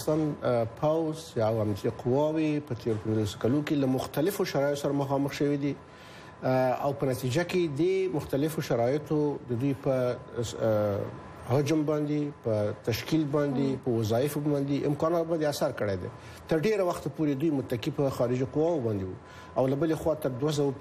افغانستان پوځ یا امنیتي قواوې په تیر 15 کلو کې له مختلفو شرایطو سره مخامخ شوي دي او په نتیجه کې د مختلفو شرایطو د دوی په حجم باندې په تشکیل باندې په وظایف باندې امکانات باندې اثر کړی دی. تر ډیره وخت پورې دوی متکی په خارجي قواو باندې وو او له بلې خوا تر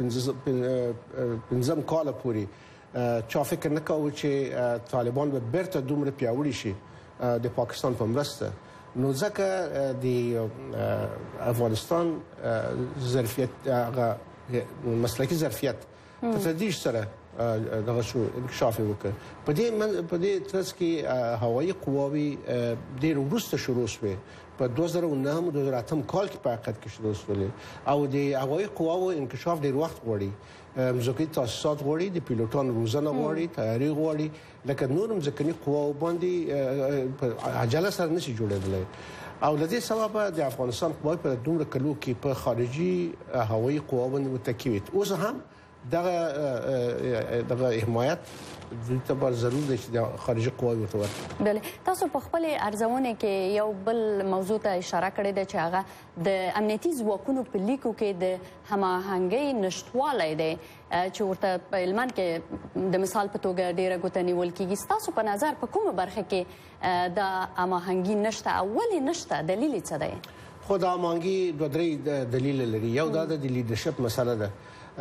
2015 کال پورې چا فکر نه کاوه چې طالبان به بیرته دومره پیاوړي شي د پاکستان په مرسته. نو ځکه د افغانستان ظرفیت هغه مسلکي ظرفیت په تدریج سره دغه شو انکشاف وکړ. په دې ترڅ کې هوایي قواوې ډېر وروسته شروع شوې په 2009-2008 کال کې په حقیقت کې شروع شولې او د هوایي قواو انکشاف ډېر وخت غواړي. مځکي تاسیسات غواړي، د پیلوټانو روزنه غواړي، تیاری غواړي، لکه نور مځکني قواو باندې په عجله سره نشي جوړېدلی. او لدې سبب د افغانستان قواوې په دومره کلو کې په خارجي هوایي قواو باندې متکی وي. اوس هم دغه حمایت د تبر ضروري دی چې د خارجي قواوو ورته ورکړي. بله، تاسو په خپل ارزونه کې یو بل موضوع ته اشاره کړې ده چې هغه د امنیتي ځواکونو په لیکو کې د هماهنګۍ نشټوالی دی چې ورته په هلمند کې د مثال په توګه ډیره ګوته نیول کېږي. ستاسو په نظر په کومه برخه کې د هماهنګي نشته او ولې نشته؟ دلیل څه دی؟ خو د هماهنګي دوه درې دلیل لري. یو دا د لیډرشپ مسله ده.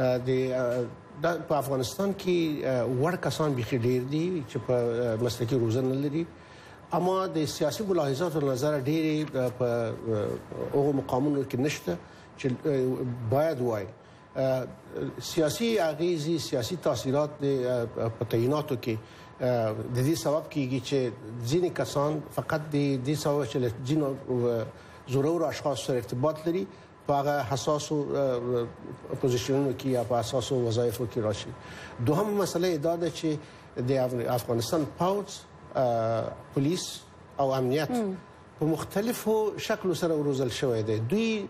په افغانستان کې وړ کسان بيخي ډېر دي چې په مسلکي روزنه لري، اما د سیاسي ملاحظاتو نظر ډېر په هغه مقامونو کې نشته چې باید وای. سیاسي اغیزې، سیاسي تاثیرات په تعیناتو کې د دې سبب کیږي چې ځینې کسان فقط د دې سبب چې ځینو زورور اشخاص سره ارتباط لري په هغه حساسو پوزیشنونو کې یا په اساسو وظایفو کې راشي. دوهم مسله دا ده چې د افغانستان پوځ، پولیس او امنیت په مختلفو شکلو سره روزل شوی دی. دوی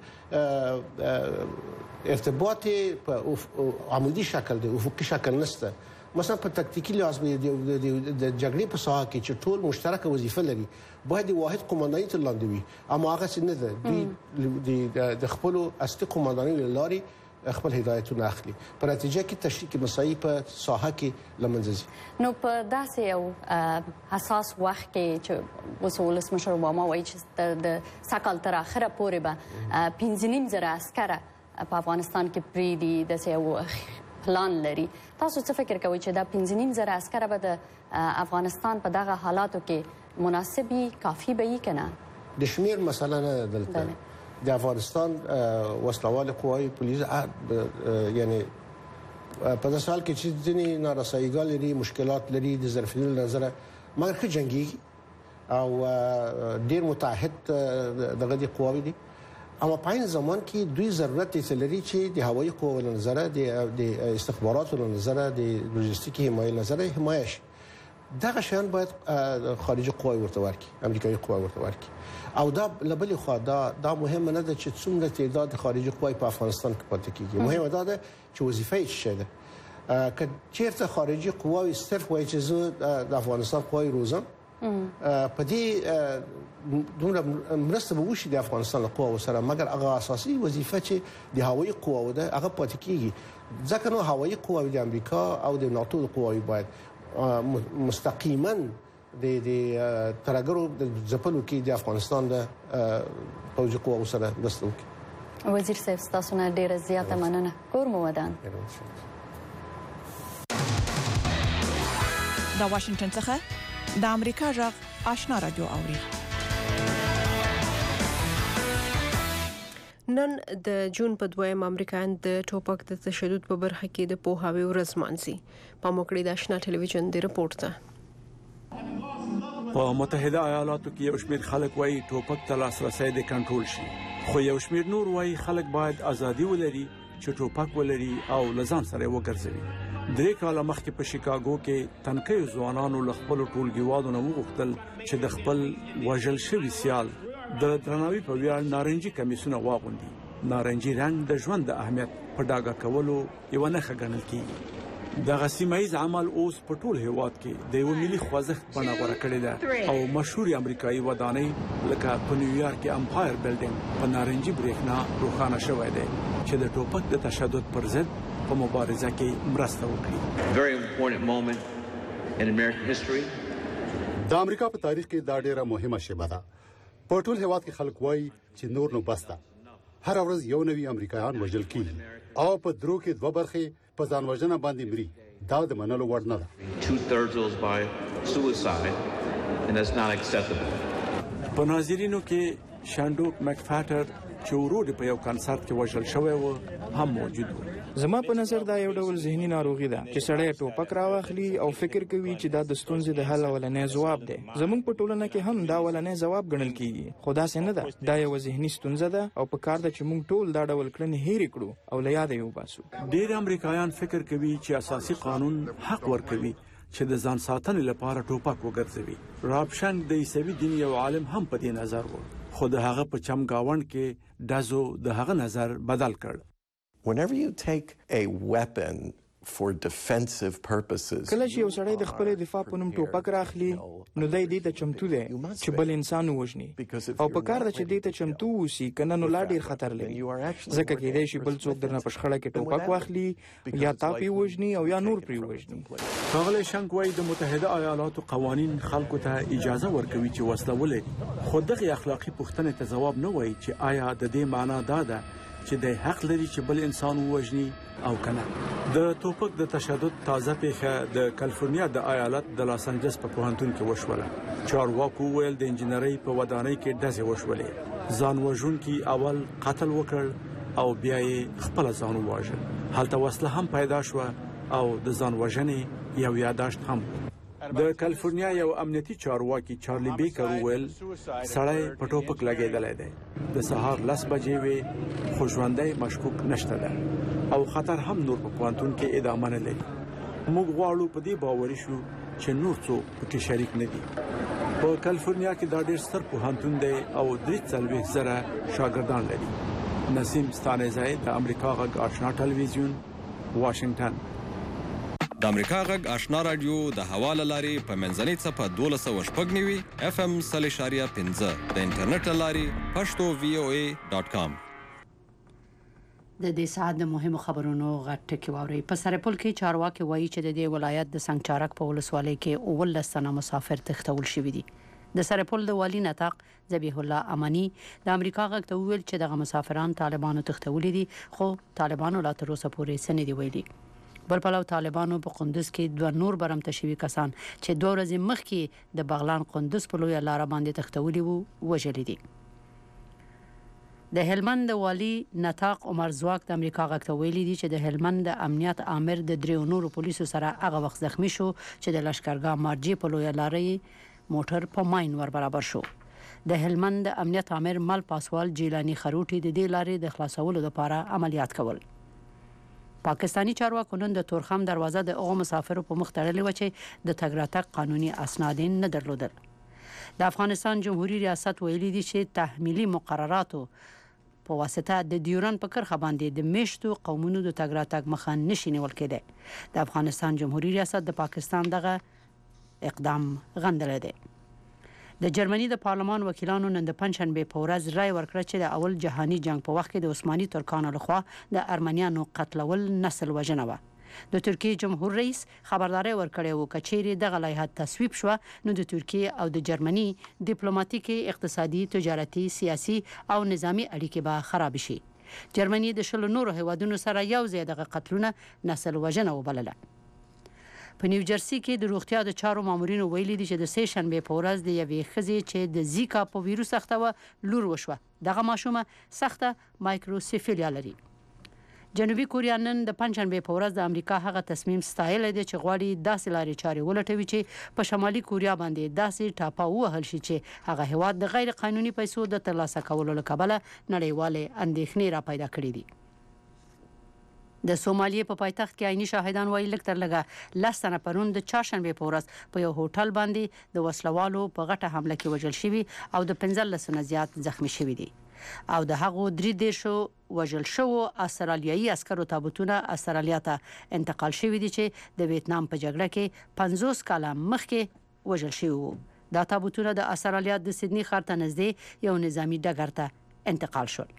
ارتباط په عمودي شکل دی، افقي شکل نشته. مثلا په تکتیکی لحاظ د جګړې په ساحه کې چې ټول مشترکه وظیفه لري باید واحد قومانداني تر لاندې وي، اما هغه څه نه ده. دوی د خپل اصلي قومانداني لاري خپل هدایتونه اخلي. په نتیجه کې تشکیل مسایي په ساحه کې لمنځه ځي. نو په داسې یو حساس وخت کې چې اوس ولسمشر اوباما وایي چې د سږ کال تر اخره پورې به 15,000 عسکر په افغانستان کې پرېږدي، داسې یو پلان لري. تاسو څه فکر کوئ چې دا 15,000 عسکر به د افغانستان په دغه حالاتو کې مناسبي، کافي به وي که نه؟ د شمیر مسله نه ده دلته. د افغانستان وسلوال قواوې پولیس یعنی په داسې حال کې چې ځینې نارساییګان لري، مشکلات لري د ظرفیتونو له نظره، مګر ښه جنګېږي او ډېر متعهد دغه دي قواوې دي. اما په عین زمان کې دوی ضرورت یې لري چې د هوایي قواو له نظره، د استخباراتو له نظره، د لوجستیکي حمایې له نظره حمایه شي. دغه شیان باید خارجي قواوې ورته ورکړي، امریکایي قواوې ورته ورکړي. او دا له بلې خوا دا مهمه نه ده چې څومره تعداد خارجي قواوې په افغانستان کې پاتې کیږي. مهمه دا ده چې وظیفه یې څه ده. که چیرته خارجي قواوې صرف وایي چې زه د افغانستان قواوې روزم، په دې دومره مرسته به وشي د افغانستان له قواو سره، مګر هغه اساسي وظیفه چې د هوایي قواو ده هغه پاتې کیږي. ځکه نو هوایي قواوې د امریکا او د ناتو قواوې باید مستقیما د ترګرو د ځپلو کې د افغانستان د پوځي قواو سره مرسته وکړي. وزیر صاحب، ستاسو نه ډیره زیاته مننه. کور مو ودان. د واشنگټن څخه د امریکا غږ آشنا رادیو اوري. نن د جون په 2 امریکایان د ټوپک د تشدد په برخه کې د پوهاوی ورځ مانځي. په موکړې د آشنا ټلویزیون د رپورت ته په متحده ایالاتو کې یو شمېر خلک وایي ټوپک ته لاسرسی د کنټرول شي، خو یو شمېر نور وایي خلک باید ازادي ولري چې ټوپک ولري او لزان سره وګرځوي. 3 کاله مخکې په شیکاګو کې تنکیو ځوانانو له خپل ټولګیوالو نه وغوښتل چې د خپل وژل شوي سیال د درناوي په ویاړ نارنجي کمیسونه واغوندي. نارنجي رنګ د ژوند د اهمیت په ډاګه کولو یو نښه ګڼل کیږي. دغه سیمایي عمل اوس په ټول هیواد کې د یو ملي خوځښت بڼه غوړه کړې ده او مشهور امریکایي ودانۍ لکه په نیویارک کې امپایر بلډینګ په نارنجي برېښنا روښانه شوی دی چې د ټوپک د تشدد پر ضد په مبارزه کې مرسته وکړي. Very important moment in American history. د امریکا په تاریخ کې دا ډیره مهمه شیبه ده. په ټول هیواد کې خلک وایي چې نور نو بس ده. هر ورځ یو نوی امریکایان وژل کیږي او په درو کې دوه برخې په ځان وژنه باندې مري. دا د منلو وړ نه ده. 2/3 by suicide and that's not acceptable. په ناظرینو کې شانډوک مکفاتر چې ورور په یو کنسرت کې وژل شوی و هم موجود و. زما په نظر دا یو ډول ذهني ناروغي ده چې سړی ټوپک راواخلي او فکر کوي چې دا د ستونزې د حل ولنې ځواب دی. زموږ په ټولنه کې هم دا ولنې ځواب ګڼل کیږي خو دا څنګه نه ده. دا یو ذهني ستونزه ده او په کار ده چې موږ ټول دا ډول کړنې هېرې کړو او له یاده یې وباسو. ډېر امریکایان فکر کوي چې اساسي قانون حق ورکوي چې د ځان ساتنې لپاره ټوپک وګرځوي. رابشنګ د عیسوي دین یو عالم هم په دې نظر و خو د هغه په چمګاوند کې دازو د هغه نظر بدل کړ. Whenever you take a weapon for defensive purposes کله چې یو سړی د خپل دفاع په نوم ټوپک راخلي نو دای دې ته چمتو دی چې بل انسان ووژني او په کار ده چې دې ته چمتو وسی کنه نو لا ډیر خطر لري ځکه کې دی چې بل څوک درنه په شخړه کې ټوپک واخلي یا تاپی وژني او یا نور پری وژني. ښاغلی شنکوی د متحده ایالاتو قوانین خلکو ته اجازه ورکوي چې وسله ولري خو دغه اخلاقی پوښتنې ته ځواب نه وایي چې آیا د دې معنا دا ده چې د حق لري چې بل انسان ووژني او کنه. د ټوپک د تشدد تازه پیښه د کالیفورنیا د ایالت د لاس انجلس په پوهنتون کې وشوله. چارواکو ویل د انجنیري په ودانۍ کې ډزې وشولې. ځان وژونکي اول قتل وکړ او بیا یې خپل ځان وواژه. هلته وسله هم پیدا شو او د ځان وژنې یو یاداشت هم. د کالیفورنیا یو امنیتي چارواکي چارلی بیکر ویل سړی په ټوپک لګیدلی دی. د سهار 10 بجې وې خو ژوندی مشکوک نشته ده او خطر هم نور په پوهنتون کې ادامه نه لري. موږ غواړو په دې باوري شو چې نور څوک پکې شریک نه دي. په کالیفورنیا کې دا ډېر ستر پوهنتون دی او 43,000 شاګردان لري. نسیم ستانزی د امریکا غږ آشنا ټلویزیون واشنگټن. د امریکا غږ آشنا رادیو د حواله لاري په منځنۍ صفه 1290 FM 0.15 د انټرنیټ لاري pashto.voa.com. د دې ساعت د مهمو خبرونو غټ واوري. په سرپل کې چارواکي وایي چې د دې ولایت د سنگچارک په ولسوالۍ کې 19 تنه مسافر تښتول شوي دي. د سرپل د والی نطاق ذبیح الله امانی د امریکا غږ ته ویل چې دغه مسافران طالبانو تښتولي دي خو طالبانو لا تر اوسه پورې څه نه دي ویلي. بل پلو طالبانو په قندوز کې 2 نور برمته شوي کسان چې 2 ورځې مخکې د بغلان قندوز په لویه لار باندې تښتولي وو وژلي دي. د هلمند والی نطاق عمر زواک د امریکا غږ ته ویلي دي چې د هلمند د امنیت آمر د 3 نورو پولیسو سره هغه وخت زخمی شو چې د لشکرګاه مارجی په لویه لارې موټر په ماین ور برابر شو. د هلمند د امنیت آمر مل پاسوال جیلانی خروټي د دې لارې د خلاصولو لپاره عملیات کول. پاکستانی چارواکو نن د تورخم دروازه د هغو مسافرو په مخ تړلې و چې د تګ راتګ قانوني اسناد نه درلودل. د افغانستان جمهوریت ریاست ویلي دي چې تحمیلي مقرراتو په واسطه د ډیورن په کرخه باندې د میشتو قومونو د تګ راتګ مخه نشي نیول کېدی. د افغانستان جمهوریت ریاست د پاکستان دغه اقدام غندلی دی. د جرمني د پارلمان وکیلانو نن د پنځشنبه په ورځ رای ورکړه چې د اول جهاني جنگ په وخت کې د عثماني ترکانو لخوا د ارمنیانو قتلول نسل وژنه و. د ترکیې جمهور رئیس خبرداري ورکړې و کچېری دغه لایحه تصویب شو نو د ترکیې او د جرمني ډیپلوماټیکي اقتصادي تجارتي سیاسي او نظامی اړیکې به خراب شي. جرمني د 20 نورو هیوادونو سره یو ځای دغه قتلونه نسل وژنه وبلله. په نیو جرسي کې د روغتیا د چارو مامورینو ویلي دي چې د سه شنبه په ورځ د یوې ښځې چې د زیکا په ویروس اخته و لور وشوه. دغه ماشومه سخته مایکروسیفیلیا لري. جنوبي کوریا نن د پنځشنبه په ورځ د امریکا هغه تصمیم ستایلی دی چې غواړي داسې لارې چارې ولټوي چې په شمالي کوریا باندې داسې ټاپه ووهل شي چې هغه هیواد د غیر قانوني پیسو د ترلاسه کولو له کبله نړیوالې اندېښنې را پیدا کړې دي. د سومالیې په پایتخت کې عیني شاهدان وایي لږ تر لږه 10 تنه پرون د چهارشنبه په ورځ په یو هوټل باندې د وسلوالو په غټه حمله کې وژل شوي او د 15 نه زیات زخمی شوي دي. او د هغو 33 وژل شوو استرالیایي عسکرو تابوتونه استرالیا ته انتقال شوي دي چې د ویتنام په جګړه کې 50 کاله مخکې وژل شوي وو. دا تابوتونه د استرالیا د سیدنی ښار ته نږدې یو نظامي ډګر ته انتقال شول.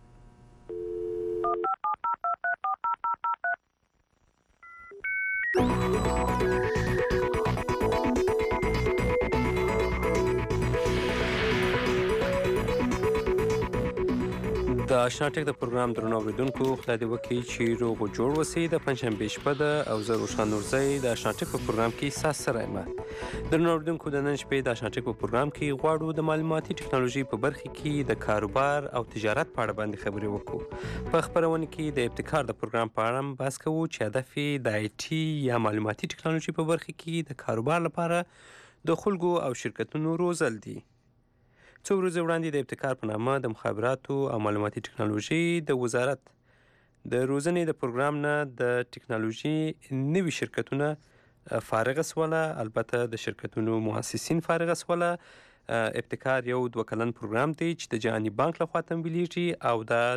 د آشنا ټک د پروګرام درنو اوریدونکو خدای دې وکړي چې روغ او جوړ اوسئ. د پنجشنبې شپه ده او زه روښان نورزی د آشنا ټک په پروګرام کې ستاسو سره یم. درنو اوریدونکو د نن شپې د آشنا ټک په پروګرام کې غواړو د معلوماتي ټکنالوژي په برخه کې د کاروبار او تجارت په اړه باندې خبرې وکړو. په خبرونه کې د ابتکار د پروګرام په اړه بحث کوو چې هدف یې د آی ټي یا معلوماتي ټکنالوژي په برخه کې د کاروبار لپاره د خلکو او شرکتونو روزل دي. څو ورځې وړاندې د ابتکار په نامه د مخابراتو او معلوماتي ټکنالوژي د وزارت د روزنې د پروګرام نه د ټکنالوژي نوي شرکتونه فارغ سوله. البته د شرکتونو مؤسسین فارغ سوله. ابتکار یو 2 کلن پروګرام دی چې د جهاني بانک لخوا تمویلیږي او دا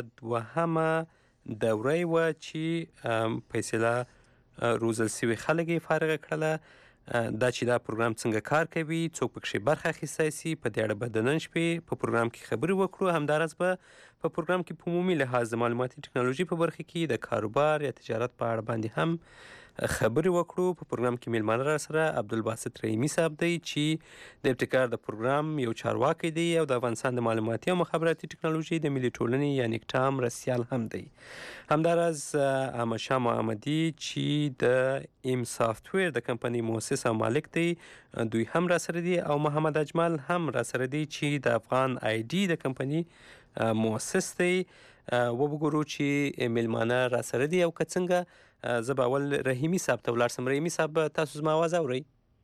2مه دوره وه چې فیصله روزل سوي خلک یې فارغ کړله. دا چې دا پروګرام څنګه کار کوي، څوک پکې برخه اخیستی سي، په دې اړه به د نن شپې په پروګرام کې خبرې وکړو. همداراز به په پروګرام کې په عمومي لحاظ د معلوماتي ټکنالوژي په برخه کې د کاروبار یا تجارت په اړه باندې هم خبرې وکړو. په پروګرام کې میلمانه را سره عبدالباسط رحیمي صاحب دی چې د ابتکار د پروګرام یو چارواکی دی او د افغانستان د معلوماتي او مخابراتي ټکنالوژي د ملي ټولنې یا نیکټام رسیال هم دی. همداراز احمد شاه محمدي چې د ایم سافټویر د کمپنۍ مؤسس او مالک دی، دوی هم را سره دي، او محمد اجمل هم را سره دی چې د افغان آی ډي د کمپنۍ مؤسس دی. وګورو چې میلمانه را سره دي او که څنګه. زه به اول رحیمي صاحب ته ولاړ سم. رحیمي صاحب تاسو زما آواز اورئ؟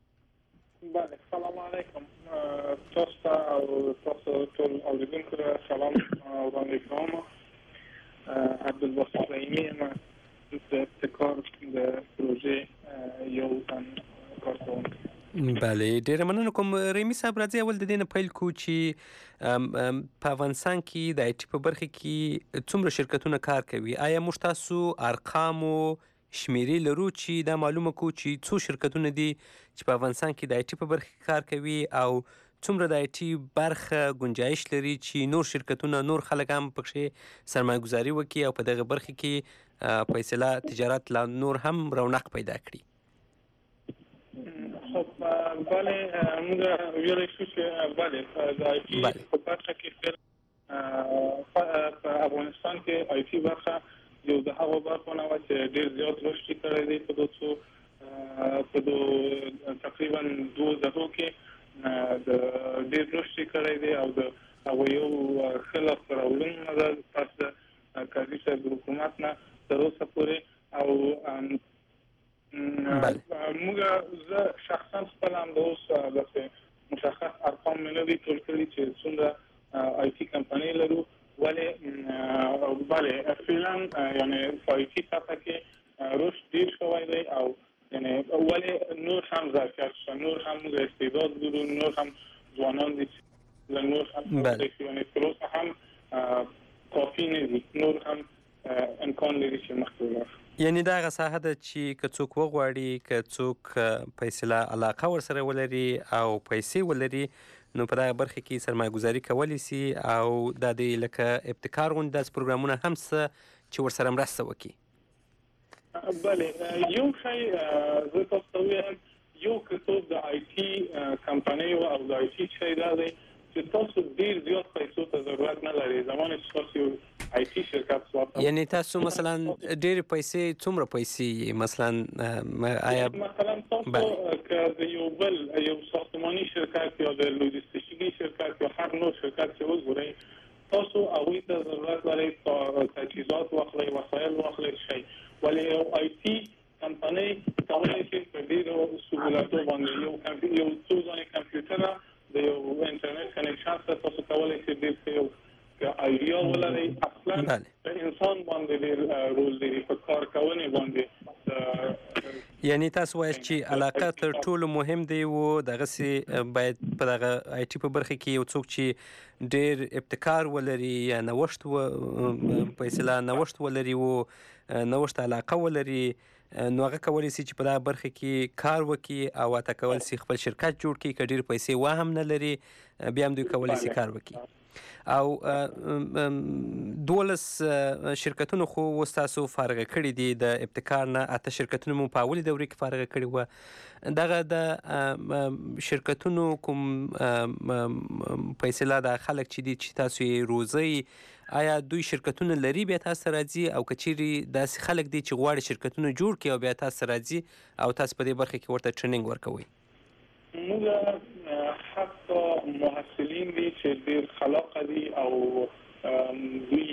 بله، سلام علیکم. تاسو ته او تاسو ټول اوریدونکو ته سلام وړاندې کوم. عبدالباسط رحیمي یم، د ابتکار د پروژې یو تن کارکوونکی. بله، ډیره مننه کوم. رحیمي صاحب راځي اول د دې نه پیل کړو چې په افغانستان کې د آی ټي په برخه کې څومره شرکتونه کار کوي. آیا موږ تاسو ارقامو شمیرې لرو چې دا معلومه کړو چې څو شرکتونه دي چې په افغانستان کې د آی ټي په برخه کې کار کوي او څومره د آی ټي برخه گنجایش لري چې نور شرکتونه، نور خلک هم پکې سرمایه گذاري وکړي او په دغه برخه کې په اصطلاح تجارت لا نور هم رونق پیدا کړي؟ خب بله، موږ ویلی شو چې بله د آی ټي په برخه کې په افغانستان کې آی ټي برخه یو د هغو برخو نه وه چې ډېر زیات رشد کړی دی. په تقریبا 2 دهو کې د ډېر رشد کړی دی او د هغو یو ښه لاسته راوړنه ده پس د کارګي صاحب د حکومت نه تر اوسه پورې. او موږ زه شخصا خپل هم د اوس داسې مشخص ارقام مې نه دي ټول کړي چې څومره آی ټي کمپنۍ لرو، ولې بله فعلا یعنې په آی ټي سطحه کې رشد ډېر شوی دی او یعنې ولې نور هم ظرفیت شته، نور هم موږ استعداد لرو، نور هم ځوانان دي چې نور هم یعنې تر اوسه هم کافي نه دي، نور هم امکان لري چې مخکې ولاړ. یعنی دا هغه ساحه ده چې که څوک وغواړي، که څوک په اصطلاح علاقه ورسره ولري او پیسې ولري، نو په دغه برخه کې سرمایه گذاري کولی سي او دا د لکه ابتکار غوندې داسې پروګرامونه هم شته چې ورسره مرسته وکړي. بله، یو شی زه تاسو ته ووایم، یو کتاب د آی ټي کمپنیو او د آی ټي شی دا دی چې تاسو ډېر زیات پیسو ته ضرورت نه لرئ. زمانې چې تاسو یو آی ټي شرکت سواتم، یعنی تاسو مثلا ډېرې پیسې، څومره پیسې مثلا آیا مثلا تاسو که د یو ساختماني شرکت یا د لوجستیکي شرکت یا هر نوع شرکت چې وګورئ، تاسو هغوی ته ضرورت لرئ تجهیزات واخلئ، وسایل واخلئ شئ، ولې یو آی ټي کمپنۍ کولی شي په ډېرو سهولتو باندې یو څو ځانې کمپیوټره د یو انټرنیټ کنیکشن سره تاسو کولی شئ ډېر ښه یو ایډیا ولري اصلا انسان باندې ډېر رول لري په کار کولو باندې. یعنی تاسو وایي چې علاقه تر ټولو مهم دی او دغه سي باید په دغه آی ټي په برخه کې یو څوک چې ډېر ابتکار ولري یا نوښت په اصطلاح نوښت ولري او نوښت علاقه ولري نو هغه کولی شي چې په دغه برخه کې کار وکړي او اته کول شي خپل شرکت جوړ کړي که ډېر پیسې وهم نه لري بیا هم دوی کولی شي کار وکړي. او 12 شرکتونو خو اوس تاسو فارغه کړي دي د ابتکار نه، اته شرکتونو مو په اولي دورې کې فارغه کړي وه. دغه د شرکتونو کوم په اصطلاح د خلک چې دي چې تاسو یې روزئ آیا دوی شرکتونه لري بیا تاسو راځي او که چیرې داسې خلک دي چې غواړي شرکتونه جوړ کړي او بیا تاسو راځي او تاسو په دې برخه کې ورته ټریننګ ورکوئ؟ موږ حتی محصلین دي چې ډېر خلاقه دي او دوی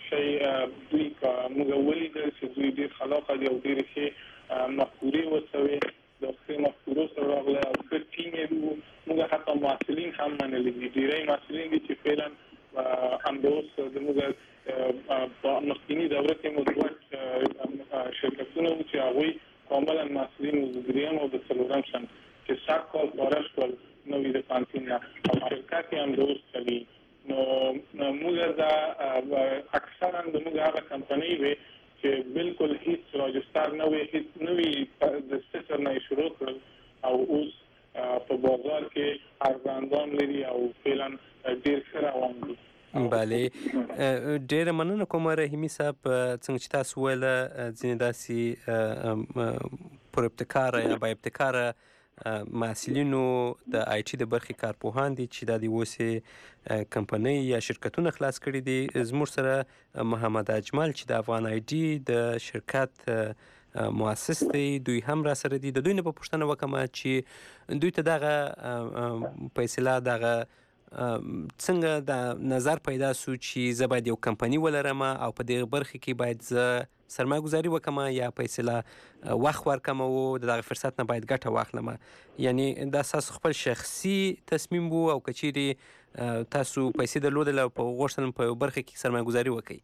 موږ ولیدل چې دوی ډېر خلاقه دي او ډېرې ښې مفکورې ورسوي د ښې مفکورو سره راغلی او ښه ټیم یې وو. موږ حتی محصلین هم منلي دي، ډېری محصلین دي چې فعلا همداوس زموږ په مخکیني دوره کې مو دوه شرکتونه وو چې هغوی کاملا محصلین وو، د درېیم او د څلورم صنف چې سږ کال فارغ شول نوي د پوهنتون نه او شرکت یې همداوس چلي. نو موږ دا اکثرا زموږ هغه کمپنۍ وې چې بالکل هیڅ راجستر نه وي، هیڅ نه وي، د صفر نه یې شروع کړل او اوس په بازار کې ارزاندام لري او فعلا ډېر ښه روان دي. بله، ډېره مننه کوم رحیمي صاحب. څنګه چې تاسو ویله ځینې داسې پر ابتکاره یا با ابتکاره محصلینو د آی ټي د برخې کارپوهان دي چې دا د اوسې کمپنۍ یا شرکتونه خلاص کړي دي. زموږ سره محمد اجمل چې د افغان آی ټي د شرکت مؤسس دی، دوی هم را سره دي. د دوی نه به پوښتنه وکړم چې دوی ته دغه په اصطلاح دغه څنګه د نظر پیدا سو چې زه باید یو کمپنۍ ولرم او په دې برخه کې باید زه سرمایه گذاري وکم یا په اصطلاح وخت ورکم او دغه فرصت نه باید ګټه واخلم. یعنی دا تاسو خپل شخصي تصمیم وو او که چیرې تاسو پیسې درلودل او په غوښتل په یو برخه کې سرمایه گذاري وکړئ؟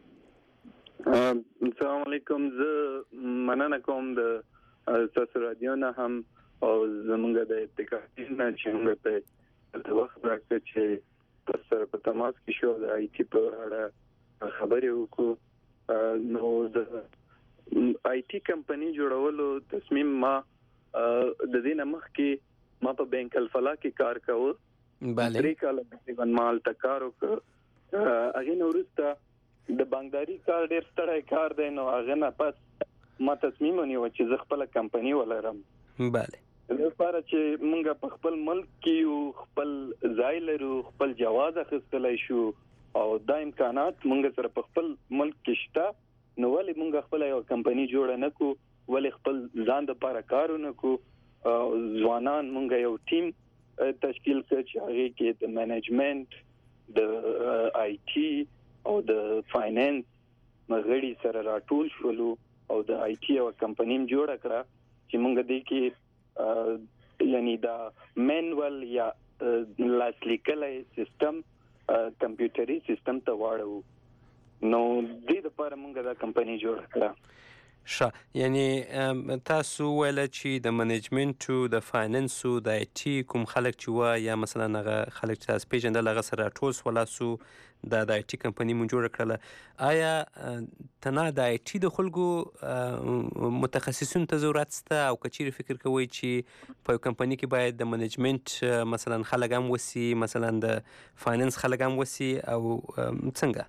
السلام علیکم. زه مننه کوم د تاسو رادیو نه هم او زمونږ د ابتکار نه چې موږ ته د وخت راکړه چې تاسو سره په تماس کې شو د آی ټي په اړه خبرې وکړو. نو د آی ټي کمپنۍ جوړولو تصمیم ما د دې نه مخکې ما په بینک الفلاح کې کار کاوه. 3 کاله تقریبا ما هلته کار وکړ. هغې نه وروسته د بانکداري کار ډېر ستړی کار دی، نو هغې نه پس ما تصمیم ونیوه چې زه خپله کمپنۍ ولرم. بله، لپاره چې موږ په خپل ملک کې یو خپل ځای لرو، خپل جواز اخیستلی شو او دا امکانات موږ سره په خپل ملک کې شته، نو ولې موږ خپل یو کمپنۍ جوړه نه کړو، ولې خپل ځان لپاره کار ونه کړو. ځوانان موږ یو ټیم تشکیل کړ چې هغې کې د منیجمنت، د آی ټي او د فاینانس غړي سره راټول شولو او د آی ټي یو کمپنۍ جوړه کړه چې موږ دې کې یعنی دا مینوال یا لاسلیکلی سیستم کمپیوټري سیستم ته واړو. نو دې لپاره موږ دا کمپنۍ جوړه کړه. یعنی تاسو ویل چې د منیجمنټو، د فاینانسو، د آی ټي کوم خلک چې وه یا مثلا هغه خلک چې تاسو پیژندل هغه سره ټول سولاسو د آی ټي کمپنۍ مو جوړه کړله. آیا تنها د آی ټي د خلکو متخصصینو ته ضرورت شته او که چیرې فکر کوئ چې په یو کمپنۍ کې باید د منیجمنټ مثلا خلک هم وسي، مثلا د فاینانس خلک هم وسي او څنګه؟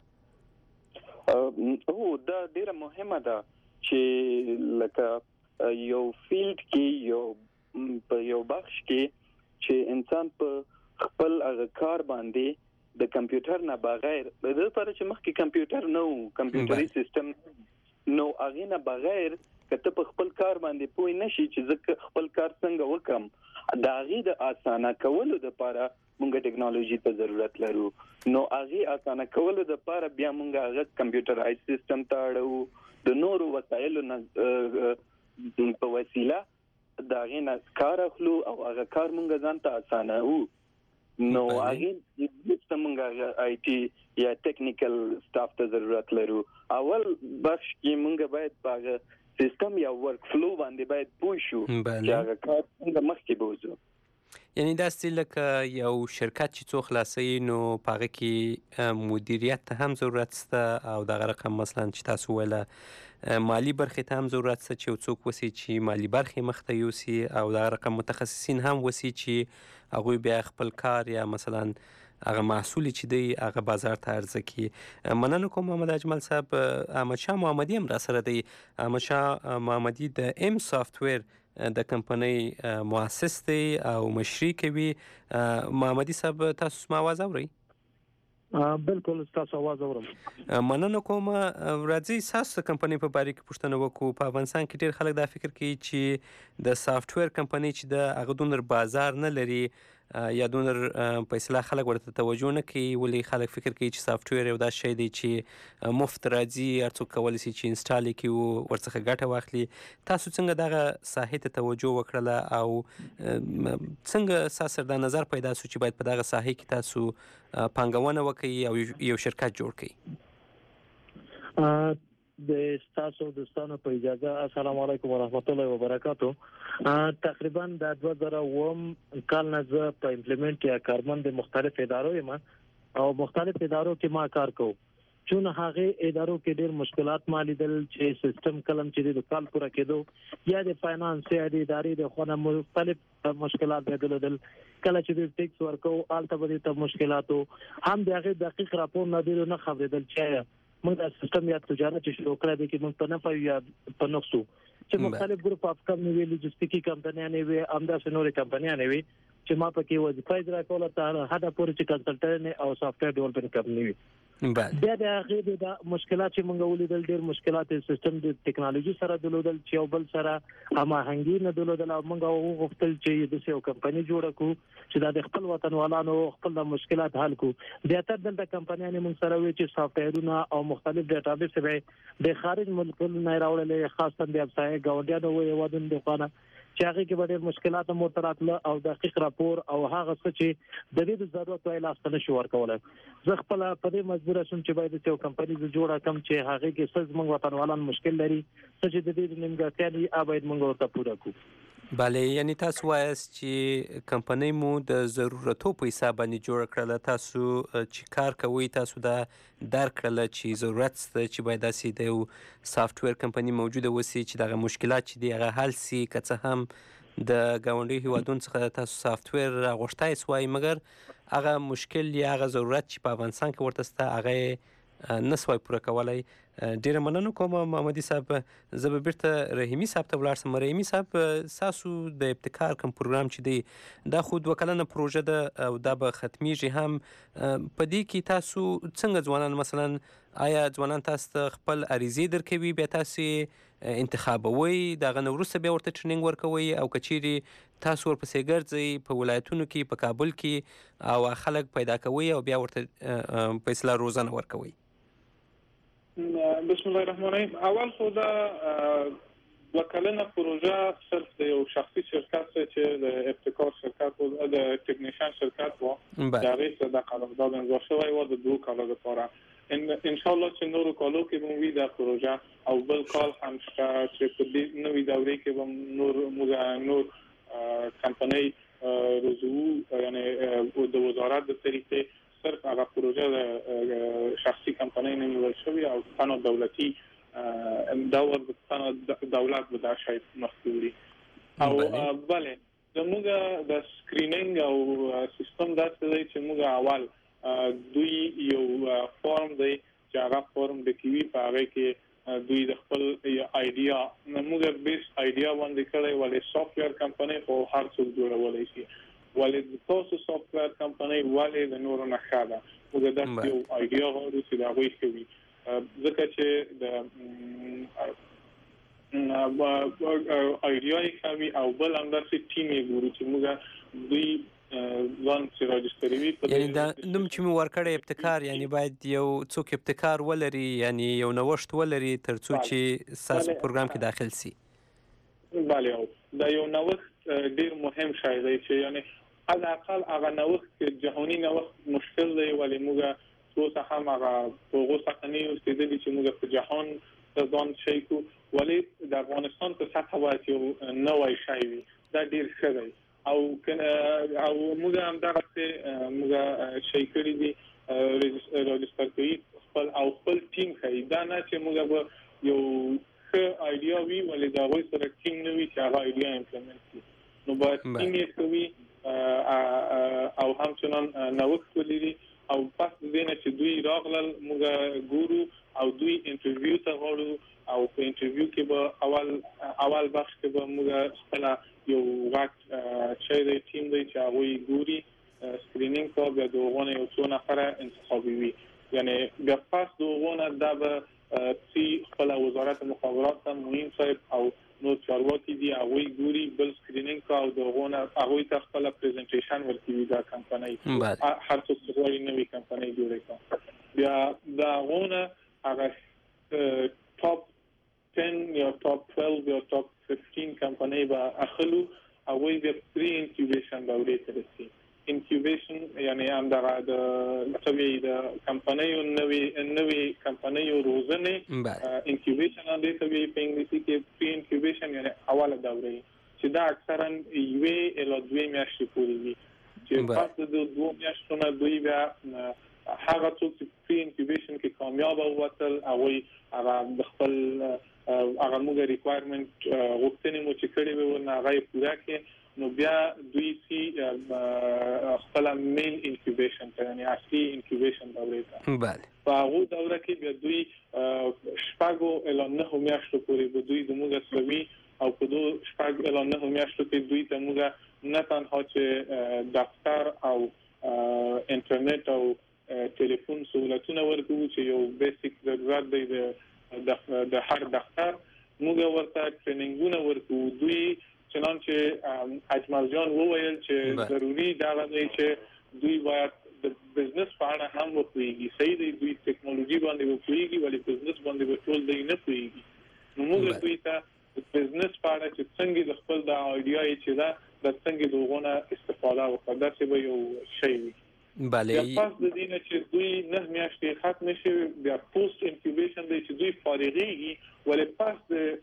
دا ډیره مهمه ده چې لکه یو فیلډ کې په یو بخش کې چې انسان په خپل هغه کار باندې د کمپیوټر نه بغیر، د دې لپاره چې مخکې کمپیوټر نه و، کمپیوټري سیستم نو هغې نه بغیر که ته په خپل کار باندې پوه نشي چې زه خپل کار څنګه وکم، د هغې د اسانه کولو دپاره موږ ټیکنالوژي ته ضرورت لرو. نو هغې اسانه کولو دپاره بیا موږ هغه کمپیوټرایز سیستم ته اړوو، د نورو وسایلو نه په وسیله د هغې نه کار اخلو او هغه کار موږ ځان ته اسانوو. نو هغه د موږ آی ټي یا ټیکنیکل سټاف ته ضرورت لرو. اول بخش کې موږ باید په سیستم یا ورک فلو باندې باید پوه شو چې هغه کار څنګه مخکې بوزو. یعنی دا ستیل لکه یو شرکت چې څو خلاصوي نو په هغه کې مدیریت ته هم ضرورت شته او دغه رقم مثلا چې تاسو ویله مالی برخې ته هم ضرورت شته چې یو څوک وسي چې مالی برخې مخته یوسي او دغه رقم متخصصین هم وسي چې هغوی بیا خپل کار یا مثلا هغه محصول چې دی هغه بازار ته عرضه کړي. مننه کوم محمد اجمل صاحب. احمدشاه محمدي هم را سره دی. احمدشاه محمدي د ایم سافټویر د کمپنۍ مؤسس دی او مشري کوي. محمدي صاحب تاسو ما आवाज اورئ؟ بالکل تاسو आवाज اورم. مننه کوم. راځي تاسو کمپنۍ په باره کې پوښتنه وکړو. په افغانستان کې ډېر خلک دا فکر کوي چې د سافټویر کمپنۍ چې د هغه دونر بازار نه لري یا دونر په اصطلاح خلک ورته توجه نه کوي. ولې خلک فکر کوي چې سافټویر یو داسې شی دی چې مفت راځي، هر څوک کولی شي چې انسټال یې کړي ورڅخه ګټه واخلي. تاسو څنګه دغه ساحې ته توجه وکړله او څنګه ستاسو دا نظر پیدا شو چې باید په دغه ساحې کې تاسو پانګونه وکړئ او یو شرکت جوړ کړئ؟ د تاسو دوستانو په اجازه السلام علیکم ورحمت الله وبرکاتو. تقریبا د 2009 کال نه زه په امپلیمنٹ یا کارمند د مختلف ادارو یم او مختلف ادارو کې ما کار کوم. چون هغه ادارو کې ډېر مشکلات مالیدل چې سیستم کلم چې د کال پوره کېدو یا د فاینانس یا د ادارې د خونه مختلف مشکلات بدلول. کله چې د ټیکس ورکو آلته به د مشکلاتو هم دغه دقیق راپور نه دی نه خبرېدل چې موږ د سیستم یا تجارت شروع کړی دی چې موږ په نه پوي یا په نقصو چې مختلف ګروپ اف کمپنۍ لوجستیکي کمپنیانې وي امدا سنوري کمپنیانې وي چې ما پکې وظیفه اجرا کوله ته هدا پورې چې کنسلټنټ او سافټویر ډیولپمنټ کمپنۍ وي. بیا د هغه د مشکلات چې موږ ولیدل ډېر مشکلات سیستم د ټیکنالوژي سره درلودل چې یو بل سره هماهنګي نه درلودل او موږ وغوښتل چې د یو کمپنۍ جوړه کړو چې د خپل وطنوالانو خپل مشکلات حل کړو. بیا تر دلته کمپنیانې موږ سره وي چې سافټویرونه او مختلف ډیټابیس به د خارج ملکونو نه راوړل خاصه د افسای گاونډیانو وي ودن د قانون چې هغه کې به مشکلات مرتبط او دقیق راپور او هغه څه چې د دې ضرورت وای لاس نه شو ورکولای. زه خپل په دې مجبور شوم چې باید یو کمپنۍ جوړه کړم چې هغه کې څه موږ وطنوالان مشکل لري څه چې د دې نیمګړتیاوې باید موږ ورته پوره کړو. بله، یعنی تاسو وایاست چې کمپنۍ مو د ضرورتو په حساب باندې جوړ کړله. تاسو چې کار کوئ تاسو دا درک کړله چې ضرورت شته چې باید داسې د یو سافټویر کمپنۍ موجوده وسي چې دغه مشکلات چې دي هغه حل سي. که څه هم د ګاونډیو هیوادونو څخه تاسو سافټویر راغوښتی سوای مګر هغه مشکل یا هغه ضرورت چې په افغانستان کې ورته شته هغه نه سوای پوره کولی. ډیره مننه کوم محمدي صاحب. زه به بیرته رحیمي صاحب ته ولاړ شم. رحیمي صاحب، ستاسو د ابتکار کوم پروګرام چې دی دا خو 2 کلنه پروژه ده او دا به ختمیږي هم. په دې کې تاسو څنګه ځوانان مثلا آیا ځوانان تاسو ته خپل عریضې درکوي بیا تاسو انتخابوي دغه نه وروسته بیا ورته ټریننګ ورکوي او که چیرې تاسو ورپسې ګرځئ په ولایتونو کې په کابل کې او خلک پیدا کوي او بیا ورته په اصطلاح روزنه ورکوي؟ بسم الله الرحمن الرحیم. اول خو دا وکالنه پروژه صرف د یو شخصي شرکت چې د ابتکار شرکت او د ټیکنیشن شرکت و دا ریسه د قرارداد امضا شوی و د 2 کالو لپاره. ان شاء الله چې نورو کالو کې به وي دا پروژه او بل کال هم چې په دې نوې دورې کې به نور کمپنۍ رجوع یعنی د وزارت د طریقې صرف هغه پروژه د شخصي کمپنۍ نه نیول شوی او قانون دولتي دور د دولت به دا شی مخکوري او بله زموږ د سکرینینګ او سیستم داسې دی چې موږ اول دوی یو فارم دی چې هغه فارم د کیوي په هغه کې دوی د خپل ایډیا موږ بیس ایډیا باندې کړی ولې سافټویر کمپنۍ او هر څوک جوړولای شي ولې تاسو سافټویر کمپنۍ ولې د نورو نه ښه ده. موږ دا یو ایډیا غواړو چې دا وایي کوي ځکه چې د ایډیا یې کوي او بل هم داسې ټیم یې ګورو چې موږ دوی ځان چې راجستروي. یعنی دا نوم چې مو ورکړی ابتکار یعنی باید یو څوک ابتکار ولري یعنی یو نوښت ولري تر څو چې ستاسو پروګرام کې داخل سي. بله، دا یو نوښت ډیر مهم شی دی چې یعنی حداقل هغه نوښت جهاني نوښت مشکل دی ولې موږ اوس هم هغه هغه څخه نه استفاده چې موږ په جهان د ځان شي کو ولې د افغانستان په سطح باندې یو نوې شي وي دا ډیر ښه دی او موږ هم دا څه موږ شي کړی دي رجستر کوي خپل ټیم کوي دا نه چې موږ به یو ښه ایډیا وي ولې دا وایي سره ټیم نه وي چې هغه ایډیا امپلیمنټ کړي نو باید ټیم یې کوي او همچنان نوښت ولري او پس دې نه چې دوی راغلل موږ ګورو او دوی انټرویو ته غواړو او په انټرویو کې به اول بخش کې به موږ خپل یو غټ چې د ټیم دی چې هغه ګوري سکرینینګ کو بیا دغه یو څو نفره انتخابوي یعنی بیا پس دغه دا به سی خپل وزارت مخابرات ته مهم صاحب او نو چارواکي دي هغه ګوري بل سکرینینګ کو دغه هغه ته خپل پریزنټیشن ورکوي دا کمپنۍ هر څه غواړي نوې کمپنۍ جوړه کړي بیا دا غونه هغه ټاپ 10 یا ټاپ 12 یا ټاپ 15 کمپنۍ به اخلو او وی د پری انکیوبیشن دورې ته رسي انکیوبیشن یعنی همدغه د مطلبي د کمپنۍ نوې کمپنۍ روزنه انکیوبیشن اندې ته په انګلیسي کې پری انکیوبیشن یعنی اوله دوره چې دا اکثرا یوې اله دوه میاشتې پورې وي چې پس د دوه میاشتو نه دوی بیا هغه څوک چې پری انکیوبیشن کې کامیاب ووتل هغه د خپل هغه موږ ریکوایرمنت غوښتنې مو چې کړې وي نو هغه پوره کړي نو بیا دوی سي خپل مین انکیوبیشن ته یعنی اصلي انکیوبیشن دوره ته بله په هغه دوره کې بیا دوی شپږو اله 9 میاشتو پورې به دوی د موږ سوي او په دوه شپږ اله 9 میاشتو کې دوی ته موږ نه تنها چې دفتر او انټرنیټ او ټلیفون سہولتونه ورکوي چې یو بیسیک ضرورت دی د هر دفتر موږ ورته ټریننګونه ورکوي دوی چنانچه اجمل جان وویل چې ضروری دا دی چې دوی باید د بزنس په اړه هم وپوهیږي صحیح دی دوی ټیکنالوژي باندې وپوهیږي ولې بزنس باندې وټول دی نه پوهیږي نو موږ دوی ته د بزنس په اړه چې څنګه د خپل د ایډیا چې دا د څنګه دغه استفاده وکړي دا چې به یو شی وي بله پس د دې نه چې دوی نه میاشتې ختم شي بیا پوسټ انکیوبیشن دی چې دوی فارغيږي ولې پس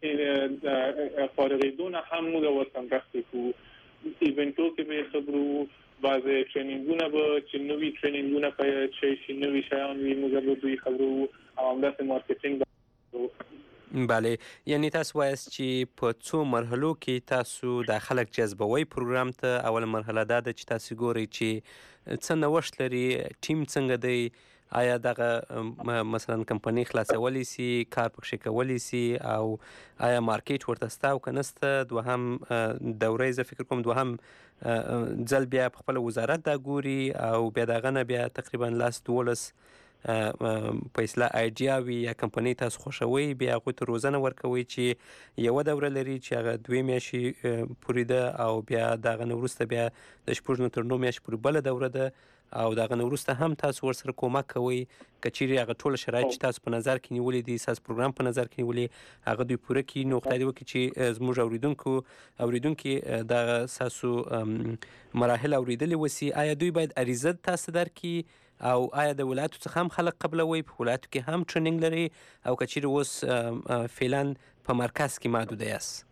د فارغیدونه هم موږ ورته مرسته کوو ایونټو کې به خبرو بعضی ټریننګونه به چې نوې ټریننګونه په چې نوې شیان وي موږ به دوی خبرو او همداسې مارکیټینګ بله یعنی تاسو وایست چې په څو مرحلو کې تاسو د خلک جذبوي پروګرام ته اول مرحله دا ده چې تاسو ګورئ چې څه نوښت لري ټیم څنګه دی آیا دغه مثلا کمپنۍ خلاصولی سي کار پکښې کولی سي او آیا مارکیټ ورته ستا او که نسته دوهم دوره زه فکر کوم دوهم ځل بیا په خپل وزارت دا ګوري او بیا دغه نه بیا تقریبا 12 په اصطلاح ایډیا وي یا کمپنۍ تاسو خوښوي بیا هغوی ته روزنه ورکوي چې یوه دوره لري چې هغه 2 میاشتې پورې ده او بیا دغه نه وروسته بیا د 6 نه تر 9 میاشتې پورې بله دوره ده او دغه نه وروسته هم تاسو ورسره کومک کوئ که چیرې هغه ټول شرایط چې تاسو په نظر کې نیولي دي تاسو پروګرام په نظر کې نیولي هغه دوی پوره کړي نو خدای دې وکړي چې زموږ اوریدونکي دغه ستاسو مراحل اوریدلي وسي آیا دوی باید عریضه تاسو درکړي او آیا د ولایتو څخه هم خلک قبلوي په ولایتو کې هم ټریننګ لري او که چیرې اوس فعلا په مرکز کې محدوده یاست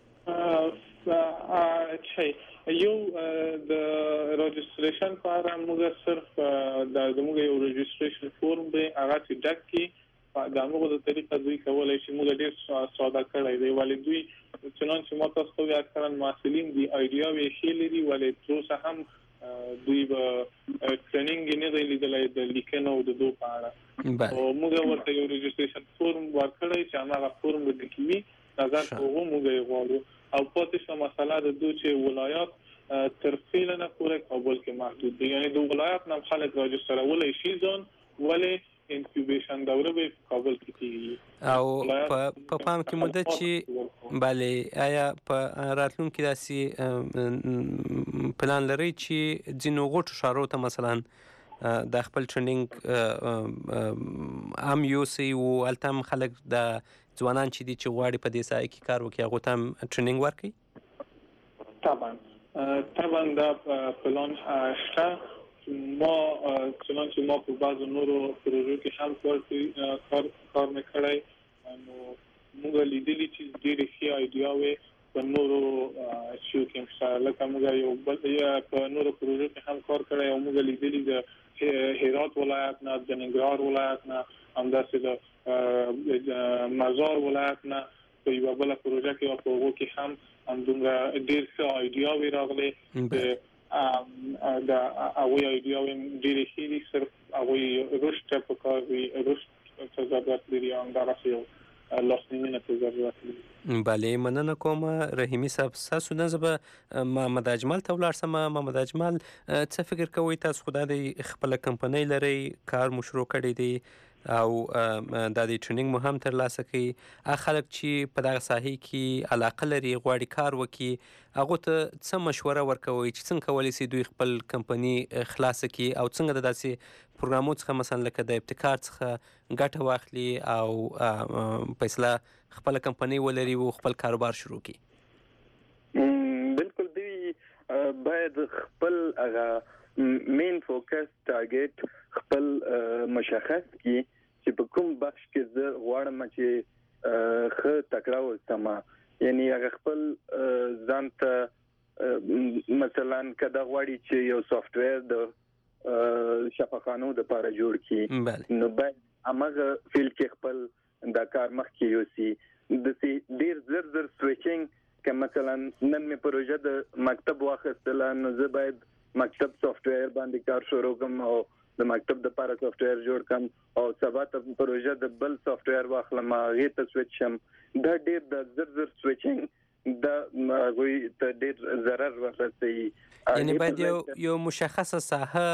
یو د رجستریشن لپاره موږ صرف د موږ یو رجستریشن فورم دی هغه چې ډک کی د موږ د طریقه دوی کولای شي موږ ډیر ساده کړی دی ولې دوی چنانچه ما تاسو ته اکثرا محصلین دی ایډیا وی شي لري ولې تاسو هم دوی به ټریننګ نه دی لیدلای د لیکنو د دوه په اړه او موږ ورته یو رجستریشن فورم ورکړی چې هغه فورم د کیوي نظر کوو موږ غواړو او پاتې شو مسله د دوه چې ولایت تر فعلا نه پوره کابل کې محدود دي یعنی د ولایت نه خلک راجستر ولای شي ځون ولې انکیوبیشن دوره به کابل کې کیږي او په پام کې مده چې بله آیا په راتلونکي داسې پلان لري چې ځینو غوټو ښارو ته مثلا د خپل ټریننګ هم یوسي او هلته هم خلک د ځوانان چې دي چې غواړي په دې ساحه کې کار وکړي هغو ته هم ټریننګ ورکړي طبعا طبعا دا پلان شته. ما چنانچه ما په بعضو نورو پروژو کې هم کار میکړی، نو موږ لیدلی چې ډېرې ښې ایډیاوې په نورو شیو کې شته. لکه موږ یو بل په نورو پروژو کې هم کار کړی او موږ لیدلي د هرات ولایت نه، د ننګرهار ولایت نه، همداسې د مزار ولایت نه په یوه بله پروژه کې او په هغو کې هم همدومره ډېر ښه ایډیاوې راغلې. د هغوی ایډیاوې ډېرې ښې دي، صرف هغوی رشد ته پکار وي، رشد ته ضرورت لري، همدغسې یو لاسنیوي ته ضرورت لري. بله، مننه کوم رحیمي صاحب. ستاسو نه زه به محمد اجمل ته ولاړ شم. محمد اجمل، څه فکر کوئ؟ تاسو خو دا د خپله کمپنۍ لرئ، کار مو شروع کړی دی او دا د ټریننګ مو هم ترلاسه کوي. هغه خلک چې په دغه ساحې کې علاقه لري، غواړي کار وکړي، هغو ته څه مشوره ورکوئ چې څنګه کولی شي دوی خپل کمپنۍ خلاصه کړي او څنګه د داسې پروګرامونو څخه مثلا لکه د ابتکار څخه ګټه واخلي او فیصله خپل کمپنۍ ولري او خپل کاروبار شروع کړي؟ بالکل، دوی باید خپل هغه مین فوکس ټارګټ خپل مشخص کړي چې په کوم بخش کې زه غواړم چې ښه تکړه اوسم. یعنی هغه خپل ځان ته مثلا کدا غواړي چې یو سافټویر د شفاخانو د لپاره جوړ کړي، نو باید هماغه فیلډ کې خپل دا کار مخکې یوسي. د ډیر زر سویچینګ که مثلا نن مې پروژه د مکتب واخیستله، نو زه باید مکتب سافټویر باندې کار شروع کړم او د مکتب د لپاره سافټویر جوړ کړم او سبا ته پروژه د بل سافټویر واخلم، هغې ته سویچ شم. دا ډیر د زر سویچینګ دا هغوی ته ډیر ضرر ورسوي. یعنی باید یو مشخصه ساحه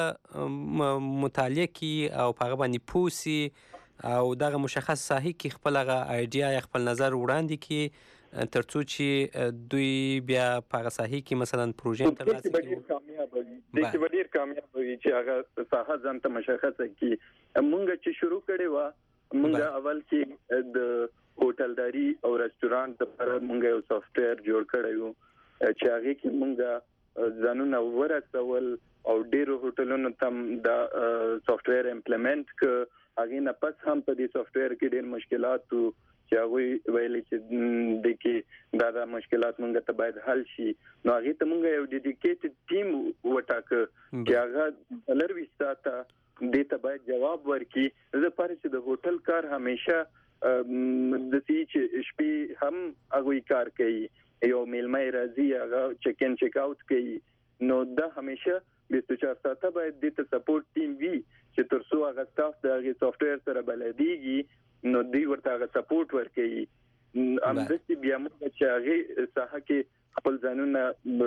مطالعه کړي او په هغه باندې پوه سي او دغه مشخص ساحې کې خپل هغه ایډیا یا خپل نظر وړاندې کړي ترڅو چې دوی بیا په هغه ساحې کې مثلا پروژې ترلاسه کړي. ډېر کامیاب وي چې هغه ساحه ځان ته مشخصه کړي. موږ چې شروع کړې وه، موږ اول کې د هوټلداري او رستورانت لپاره موږ یو سافټویر جوړ کړی و چې هغې کې موږ ځانونه ورسول او ډېرو هوټلونو ته دا سافټویر امپلیمنټ کړ. هغې نه پس هم په دې سافټویر کې ډېر مشکلات و چې هغوی ویلي چې دې کې دا مشکلات موږ ته باید حل شي. نو هغې ته موږ یو ډیډیکیټډ ټیم وټاکه چې هغه 24 ساعته دې ته باید جواب ورکړي. زه پاره چې د هوټل کار همیشه د دې چې شپې هم هغوی کار کوي، یو میلمه راځي هغه چیک ان چیک آوټ کوي، نو دا همیشه 24 ساعته باید دې ته سپورټ ټیم وي چې ترڅو هغه سټاف د هغې سافټویر سره بلدیږي، نو دوی ورته هغه سپورټ ورکوي. همداسې بیا موږ چې هغې ساحه کې خپل ځانونه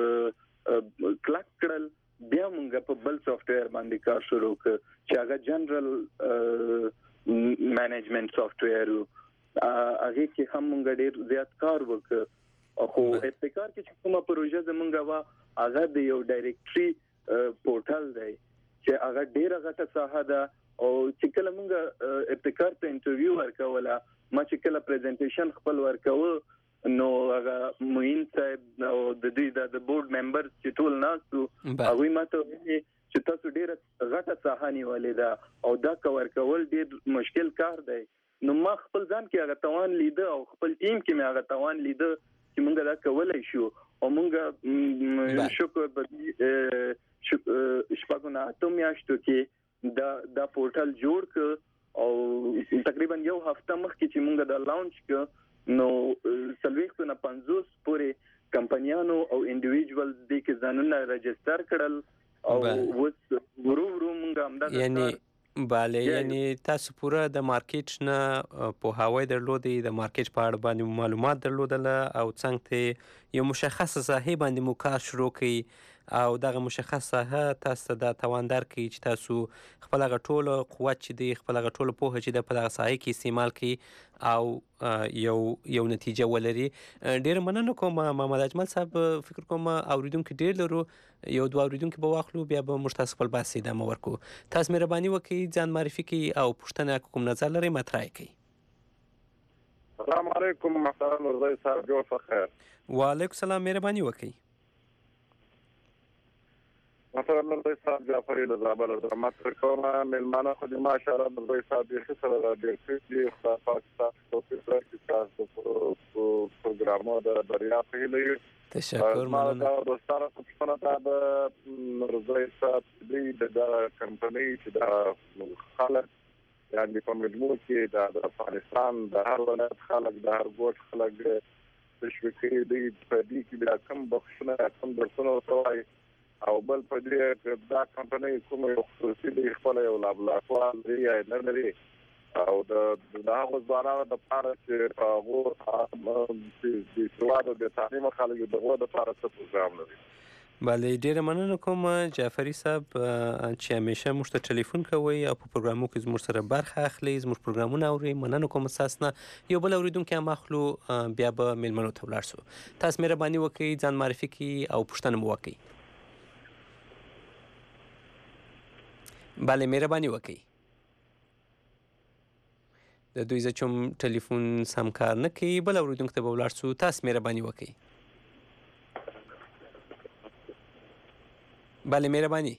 کلک کړل، بیا موږ په بل سافټویر باندې کار شروع کړ چې هغه جنرال مینجمنټ سافټویر و. هغې کې هم موږ ډېر زیات کار وکړ. خو ابتکار کې چې کومه پروژه زموږ وه، هغه د یو ډایرکټري پورټل دی چې هغه ډېره غټه ساحه ده. او چې کله موږ ابتکار ته انټرویو ورکوله، ما چې کله پریزنټیشن خپل ورکوه، نو هغه معین صاحب او د دوی د بورډ ممبرز چې ټول ناست وو، هغوی ما ته ویلي چې تاسو ډېره غټه ساحه نیولې ده او دا کور کول ډېر مشکل کار دی. نو ما خپل ځان کې هغه توان لیده او خپل ټیم کې مې هغه توان لیده چې موږ دا کولی شو. او موږ شکر به شپږو نه اتو میاشتو کې دا پورټل جوړ کړ او تقریبا یو هفته مخکې چې موږ دا لانچ کړ، نو 450 پورې کمپنیانو او انډیویډوالز دې کې ځانونه رجسټر کړل او اوس ورو موږ همدا یعنی تاسو پوره د مارکیټ نه پوهاوی درلودی، د مارکیټ په اړه باندې معلومات درلودله او څنګه ته یو مشخصه ساحه باندې مو کار شروع کړئ او دغه مشخص ساحه تاسو ته دا توان درکړي چې تاسو خپل هغه ټوله قوت چې دی، خپل هغه ټوله پوهه چې ده په دغه ساحه کې استعمال کړي او یو نتیجه ولري. ډېر مننه کوم محمد اجمل صاحب. فکر کوم اوریدونکي ډېر لرو، یو دوه اوریدونکي به واخلو، بیا به موږ تاسو خپل بحث ادامه ورکړو. تاسو مهرباني وکړئ ځان معرفي کړئ او پوښتنه کوم نظر لرئ مطرح کړئ. السلام علیکم محترم مرزا صاحب، جوړ په خیر. وعلیکم السلام، مهرباني وکړئ. محترم نورزی صاحب جعفری له زابل درمات کوم ملمانه خو دې ماشاءالله نورزی صاحب دې سره ډېر ښه دي پاکستان په تاسو پروګرامو د بریا په هیله تشکر مننه دوستانو په څنګه د نورزی صاحب دې د کمپنی چې د خلک یعنی په مجموع کې د افغانستان د هر ولایت خلک د هر ګوټ خلک تشویقي دي په دې کې د کم بخښنه کم درسونه توای او بل په دې دا کمپنی کومه خصوصي د خپل یو لابراتوار لري نه لري او د هغه ځوانانو د پاره چې هغه د سواد د تعلیم خلک دغه د پاره څه پروګرام لري. بله ډیره مننه کوم جعفری صاحب چې همیشه موږ ته ټلیفون کوئ او په پروګرامو کې زموږ سره برخه اخلي زموږ پروګرامونه اوري. مننه کوم تاسو نه. یو بل اوریدونکي هم اخلو بیا به میلمنو ته ولاړ شو. تاسو مهرباني وکړئ ځان معرفي کړئ او پوښتنه مو وکړئ. بله مهرباني وکړئ. د دوی زه چوم ټلیفون سم کار نه کوي بل اوریدونکو ته به ولاړ شو. تاسو مهرباني وکړئ. بله مهرباني.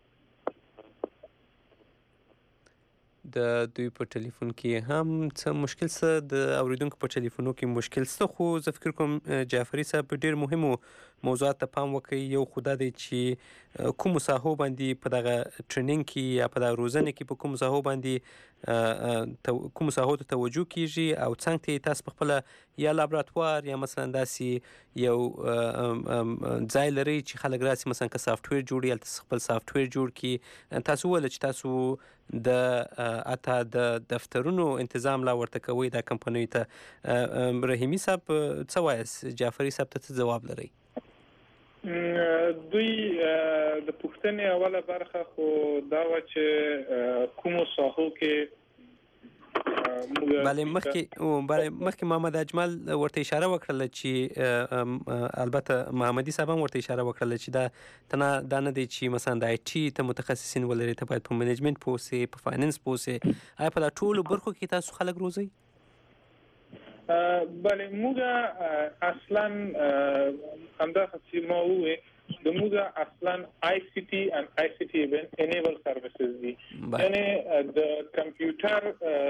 د دوی په ټلیفون کې هم څه مشکل څه د اوریدونکو په ټلیفونو کې مشکل څه خو زه فکر کوم جعفری صاحب ډېر مهمو موضوعات ته پام وکړئ. یو خو دا دی چې کومو ساحو باندې په دغه ټریننګ کې یا په دغه روزنې کې په کومو ساحو باندې کومو ساحو ته توجه کیږي او څنګه ته تاسو په خپله یا لابراتوار یا مثلا داسې یو ځای لرئ چې خلک راسي مثلا که سافټویر جوړي هلته خپل سافټویر جوړ کړي. تاسو وویل چې تاسو د اته د دفترونو انتظام لا ورته کوئ دا کمپنیو ته. رحیمي صاحب څه وایاست جعفری صاحب ته څه ځواب لرئ؟ دوی د پوښتنې اوله برخه خو دا و چې کومو ساحو کې بله مخکې محمد اجمل ورته اشاره وکړله چې البته محمدي صاحب هم ورته اشاره وکړله چې دا نه دی چې مثلا د آی ټي ته متخصصین ولري ته باید په منیجمنت پوه سئ په فاینانس پوه سئ. آیا په دا ټولو برخو کې تاسو خلک روزئ؟ بله موږ اصلا همدغه چې ما وویل د موږ اصلا آی سی ټي and ICT enable services دي. یعنی د کمپیوټر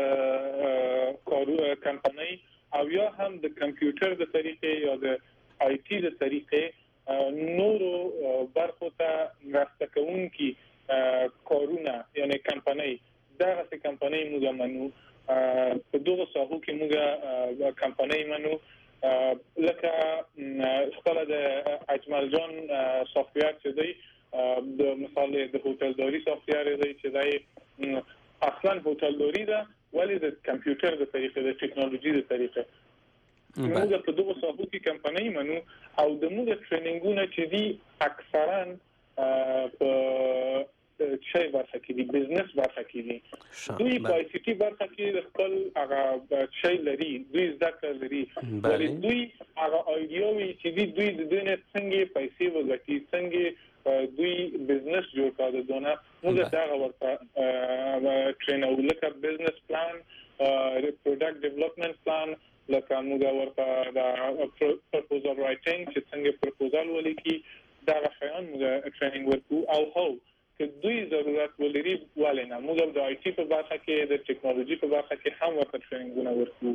کمپنی او یا هم د کمپیوټر د طریقې یا د آی ټي د طریقې نورو برخو ته مرسته کوونکي کارونه یعنی کمپنی دغه کمپنی موږ منو په دغه ساحو کې موږ کمپنی منو لکه خپل د اجمل جان سافټویر چې دی د مثال د هوټلداري سافټویر دی چې دی اصلا هوټلداري ده ولی د کمپیوټر د طریقې د ټکنالوژي د طریقې موږ په دغه ساحو کې کمپنی منو او د موږ ټریننګونه چې دي اکثرا په شای برخه کې دي بزنس برخه کې دي دوی په آی سی ټي برخه کې خپل هغه شای لري دوی ذکر لري ولی دوی هغه ایډیاوي چې دوی د دې نه څنګه پیسې وګټي څنګه دوی بزنس جوړ کړي دونه موږ دا ورته ټرینو لکه بزنس پلان پروډکټ ډیولپمنٹ پلان لکه موږ ورته دا پروپوزل رائټینګ چې څنګه پروپوزل ولیکي دا غوښتنه موږ ټریننګ ورکو او هو دوی ضرورت ولري ولنه موږ د آی ټي په برخه کې د ټکنالوژي په برخه کې هم ورته ټریننګونه ورکو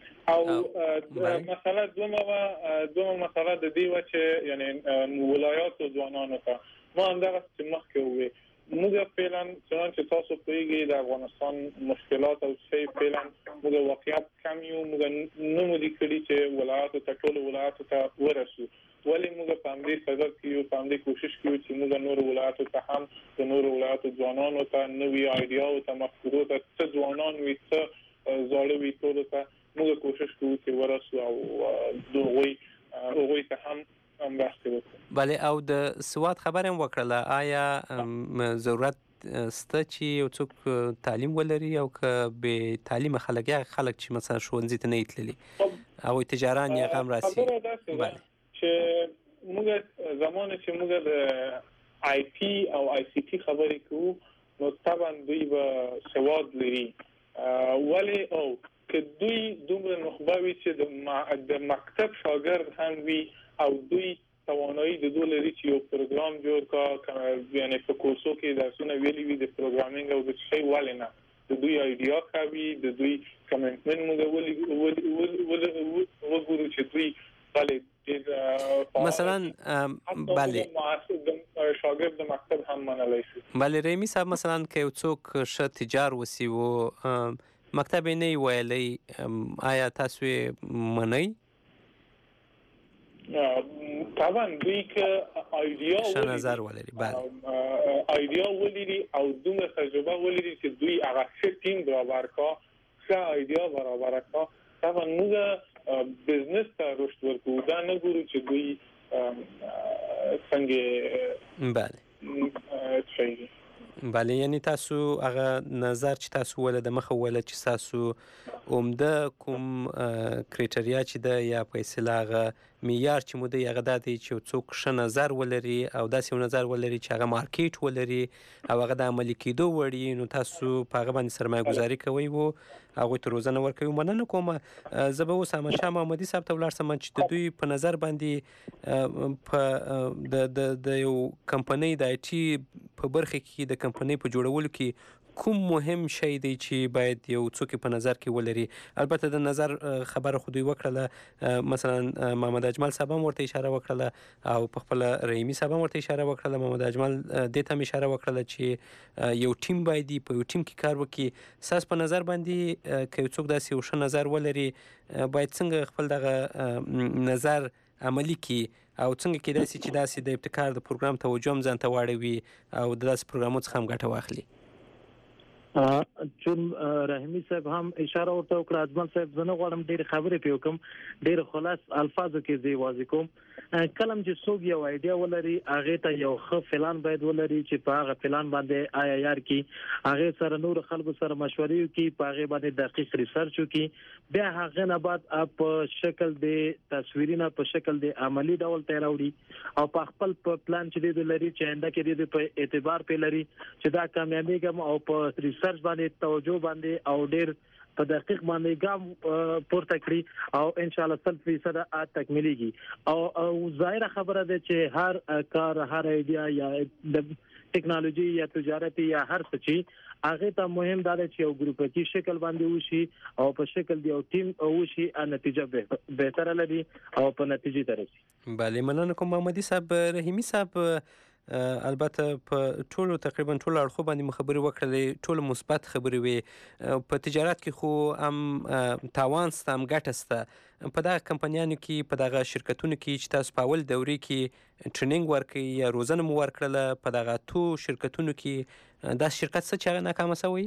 او مثلا دوه مسله د دې و چې یعنی ولایات او ځوانانو ته ما همدغه چې مخکې وې موږ فعلا چې تاسو پیږي د افغانستان مشکلات او څه فعلا موږ واقعیت کم یو موږ نو مودي کړی چې ولایات ته ټول ولایات ته ورسو ولی موږ په همدې صدد کې یو په همدې کوشش کوو چې موږ نور ولایاتو ته هم د نور ولایاتو ځوانانو ته نوې ایډیاو ته مفکورو ته څه ځوانان وي څه زاړه وي ټولو ته موږ کوشش کوو چې ورسو او هغوی ته هم مرسته وکړو. بله او د سواد خبره هم وکړله آیا ضرورت سته چې یو څوک تعلیم ولري او که بې تعلیمه خلک یا خلک چې مثلا ښوونځي ته نه وي تللي او تجاران یا غم راسي بله چې موږ زمانه چې موږ د آی ټي او آی سی ټي خبرې کوو نو طبعا دوی به سواد لري ولی او که دوی دومره نخبه وي چې د مکتب شاګرد هم وي او دوی توانایی د دوه لري چې یو پروګرام جوړ کا یعنی په کورسو کې درسونه ویلي وي د پروګرامینګ او د شی ولنه د دوی ایډیا کوي د دوی کمنټمنټ موږ وګورو چې دوی مثلا بله شاګرد د مکتب هم منلای شي. بله رحیمي صاحب مثلا که یو څوک ښه تجار وسی و مکتب یې نه ویلی آیا تاسو یې منئ؟ طبعا دوی که ایډیا ښه نظر ولري ایډیا ولري او دومره تجربه ولري چې دوی هغه ښه ټیم برابر کا ښه ایډیا برابر کا طبعا موږ بزنس ته رشد ورکو دا نه ګورو چې دوی څنګه بله یعنی تاسو هغه نظر چې تاسو ول د مخه ول چې تاسو عمده کوم کریټریا چې د یا په اصطلاح هغه معیار چې مو د هغه د چې څوک ښه نظر ولري او داسې نظر ولري چې هغه مارکیټ ولري او هغه د عملي کېدو وړي نو تاسو په هغه باندې سرمایه گذاري کوئ او هغوی ته روزنه ورکوي. مننه کوم. زه به اوس احمدشاه محمدي صاحب ته ولاړ شم چې د دوی په نظر باندې په د یو کمپنۍ د آی ټي په برخه کې د کمپنۍ په جوړولو کې کوم مهم شی دی چې باید یو څوک په نظر کې ولري؟ البته د نظر خبره خو دوی وکړله، مثلا محمد اجمل صاحب هم ورته اشاره وکړله او په خپل رحیمي صاحب هم ورته اشاره وکړله. محمد اجمل دې ته هم اشاره وکړله چې یو ټیم باید په یو ټیم کې کار وکړي. ساس په نظر باندې که یو څوک داسې یو ښه نظر ولري باید څنګه خپل دغه نظر عملی کی او څنګه کېدای شي چې داسې د ابتکار د پروګرام توجه هم ځان ته واړوي او د داسې پروګرامونو څخه هم ګټه واخلي؟ چون رحیمي صاحب هم اشاره ورته وکړه، اجمل صاحب زه نه غواړم ډېرې خبرې پرې وکړم، ډېر خلاص الفاظو کې زه واضح کوم. کله چې څوک یو ایډیا ولري هغې ته یو ښه پلان باید ولري چې په هغه پلان باندې عیار کړي، هغې سره نور خلکو سره مشورې وکړي، په هغې باندې دقیق ریسرچ وکړي، بیا هغې نه بعد په شکل د تصویرونه په شکل د عملی ډول ته راوړي او په خپل پلان چې دی لري چې آینده کې دی په اعتبار پې لري چې دا کامیابېږم او په ریسرچ باندې توجه باندې او ډېر په دقیق باندې ګام پورته کړي او ان شاء الله 100% تکمیلېږي. او ظاهره خبره ده چې هر کار، هر ایډیا یا د ټیکنالوژي یا تجارت یا هر څه چې هغه ته مهم دا چې یو ګروپي شکل باندې وشي او په شکل دی یو ټیم وشي نتیجه بهتره لري او په نتیجه ترسي. بله مننه کوم محمدي صاحب. رحیمي صاحب البته په ټولو تقریبا ټولو اړخو باندې خبرې وکړلې، ټولو مثبت خبرې وي. په تجارت کې خو هم تاوان سته هم ګټه سته. په دغه کمپنیانو کې په دغه شرکتونو کې چې تاسو په اول دورې کې ټریننګ ورکړئ یا روزنه مو ورکړله، په دغه تو شرکتونو کې داسې شرکت څه چې هغه ناکامه شوی؟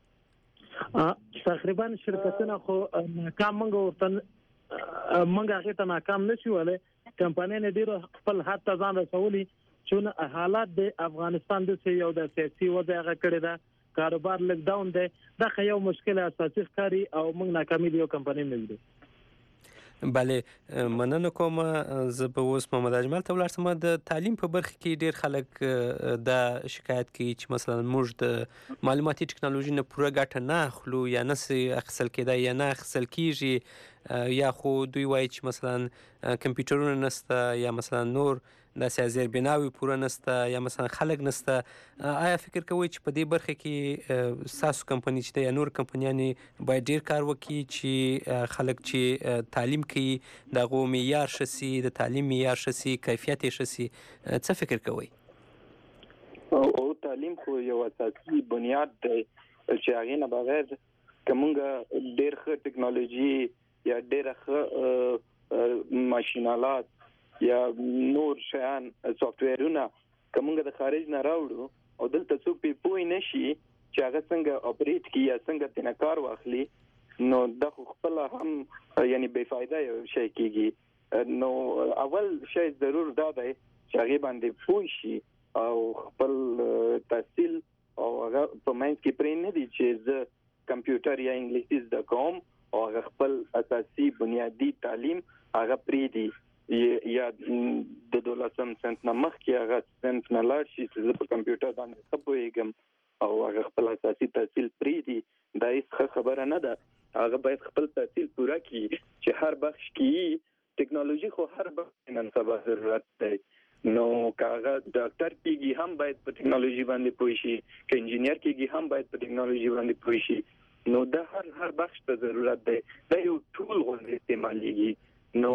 تقریبا شرکتونه خو ناکام موږ هغې ته ناکام نه شو ولی کمپنیانې ډېرو خپل حد ته ځان رسولي. چون حالات د افغانستان د یو د سیاسي وضع هغه کړی ده، کاروبار لک ډاون دی، دا یو مشکل اساسي ښکاري او موږ ناکامي د یو کمپنۍ نه وینو. بله مننه کوم. زه به اوس محمد اجمل ته ولاړ شم. د تعلیم په برخه کې ډېر خلک دا شکایت کوي چې مثلا موږ د معلوماتي ټکنالوژي نه پوره ګټه نه اخلو یا نه اخیستل کېدای یا نه اخیستل کېږي، یا خو دوی وایي چې مثلا کمپیوټرونه نشته یا مثلا نور داسې زیربناوي پوره نشته یا مثلا خلک نشته. آیا فکر کوئ چې په دې برخه کې ستاسو کمپنۍ چې یا نور کمپنیانې باید ډېر کار وکړي چې خلک چې تعلیم کوي د هغو معیار ښه سي، د تعلیم معیار ښه سي، کیفیت یې ښه سي؟ څه فکر کوئ؟ او تعلیم خو یو اساسي بنیاد دی چې هغې نه بغیر که موږ ډېر ښه ټکنالوژي یا ډېره ښه ماشینالات یا نور شیان سافټویرونه که موږ د خارج نه راوړو او دلته څوک پې پوه نه شي چې هغه څنګه اپریټ کړي یا څنګه ترېنه کار واخلي، نو دا خو خپله هم یعنی بې فایده یو شی کېږي. نو اول شی ضرور دا دی چې هغې باندې پوه شي او خپل تحصیل او هغه په منځ کې پرې نه دي چې زه کمپیوټر یا انګلیسي زده کوم او هغه خپل اساسي بنیادي تعلیم هغه پرېږدي یا د 12 سنت نه مخکې هغه سنت نه لاړ شي چې زه په کمپیوټر باندې ښه پوهېږم او هغه خپل اساسي تحصیل پرېږدي. دا هېڅ ښه خبره نه ده. هغه باید خپل تحصیل پوره کړي چې هر بخش کې ټکنالوژي خو هر بل نن سبا ضرورت دی نو کاغه ډاکټر کېږي هم باید په ټکنالوژي باندې پوه شي که انجینیر کېږي هم باید په ټکنالوژي باندې پوه شي نو دا هر بخش ته ضرورت دی دا یو ټول غوندې استعمالېږي نو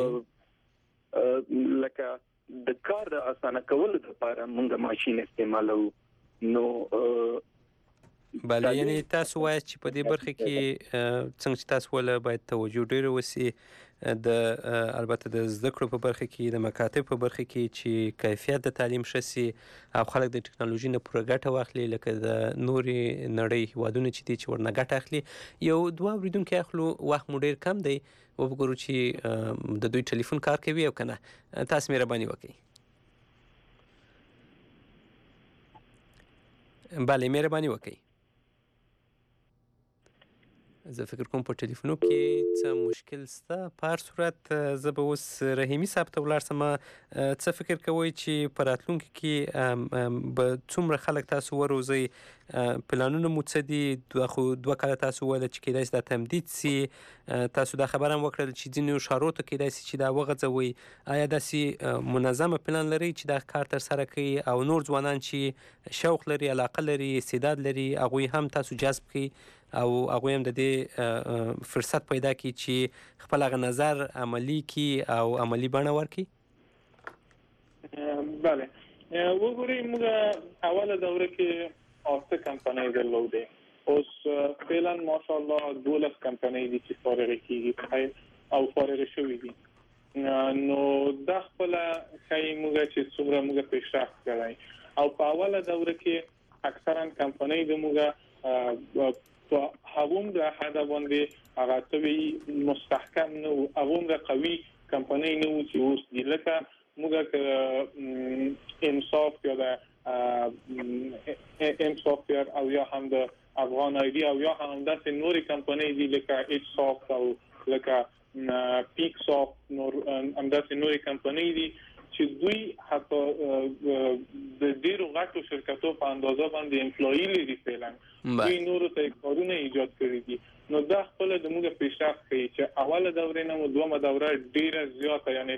لکه د کار د اسانه کولو لپاره موږ ماشين استعمالو نو بله یعنی تاسو وایي چې په دې برخه کې څنګه چې تاسو ول باید توجه ډیره وسی د البته د زده کړو په برخه کې د مکاتب په برخه کې چې کیفیت د تعلیم شسي او خلک د ټکنالوژي نه پوره ګټه واخلي لکه د نوري نړۍ هیوادونو چې دي چې ورنه ګټه اخلي یو دوه اوریدونکو اخلو وخت مو ډیر کم دی وګورو چې د دوی ټلیفون کار کوي او کنه تاسو مهرباني وکړئ بله مهرباني وکړئ زه فکر کوم په ټلیفونو کې څه مشکل شته په هر صورت زه به اوس رحیمي صاحب ته ولاړ سم څه فکر کوئ چې په راتلونکي کې به څومره خلک تاسو وروزئ پلانونه مو څه دي دوه کاله تاسو وویل چې کیدای شي دا تمدید سي تاسو دا خبره هم وکړل چې ځینو ښارو ته کیدای شي چې دا وغځوئ آیا داسې منظمه پلان لرئ چې دا کار ترسره کوي او نور ځوانان چې شوق لري علاقه لري استعداد لري هغوی هم تاسو جذب کړئ او هغوی هم د دې فرصت پیدا کړي چې خپل هغه نظر عملي کړي او عملي بڼه ورکړي بله وګورئ موږ اوله دوره کې 8 کمپنۍ درلودې اوس فعلا ماشاءالله 12 کمپنۍ دي چې فارغ کیږي او فارغ شوي دي نو دا خپل ښایي موږ چې څومره موږ پیشرفت کړی او په اوله دوره کې اکثرا کمپنۍ د موږ هغوم د حدا باندې هغه توی مستحکم نو هغوم د قوي کمپنۍ نو چې اوس دی لکه موږ انصاف یا د انصاف او یا هم د افغان ایدی او یا هم د نوري کمپنۍ دی لکه ایچ سافت او لکه پیک سافت نور هم د نوري کمپنۍ دی چې دوی حتی د ډیرو غټو شرکتو په اندازه باندې امپلوي لري فعلا دوی نورو ته کارونه ایجاد کړی دي نو دا خپل د موږ پیشرفت کوي چې اوله دوره نه دومره دوره ډیره زیاته یعنی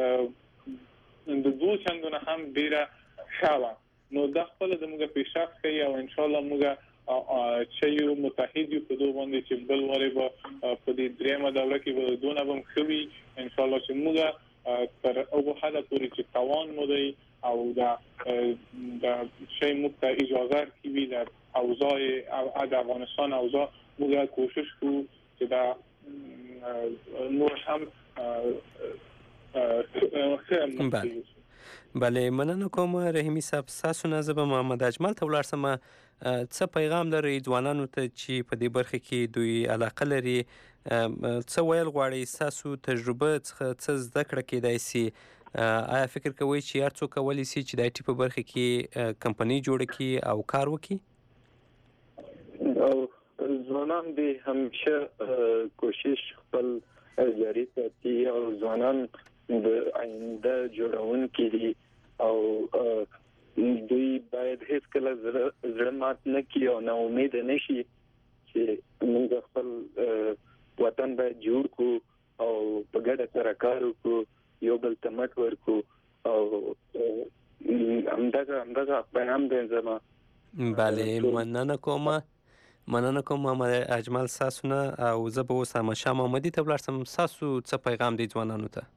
د دوه چندونه هم ډیره ښه نو دا خپل د موږ پیشرفت کوي او ان شاء الله موږ چې یو متحد یو په دوه باندې چې بل وره په دې دریمه دوره کې به دونه هم خوي ان شاء الله چې موږ تر اوبه حدا پوری چې توان مو دی او دا شی موږ ته اجازه کوي د اوضاع د افغانستان اوضاع موږ کوشش کوو چې دا نور هم بله مننه کوم رحیمي صاحب تاسو نه زه به محمد اجمل ته ولاړ سم څه پیغام لرئ ځوانانو ته چې په دې برخه کې دوی علاقه لري څه ویل غواړئ ستاسو تجربه څخه څه زده کړه کیدای شي آیا فکر کوئ چې هر څوک کولی شي چې د آی ټي په برخه کې کمپنۍ جوړه کړي او کار وکړي ځوانان دې همیشه کوشش خپل جاري ساتي او ځوانان د آینده جوړونکي دي او دوی باید هیڅ کله زړه مات نه کړي او نا امید نه شي چې موږ خپل وطن باید جوړ کړو او په ګډه سره کار وکړو یو بل ته مټ ورکړو او همدغه پیغام دی زما بله مننه کوم محمد اجمل تاسو نه او زه به اوس شاه محمدي ته ولاړ سم تاسو څه پیغام دی ځوانانو ته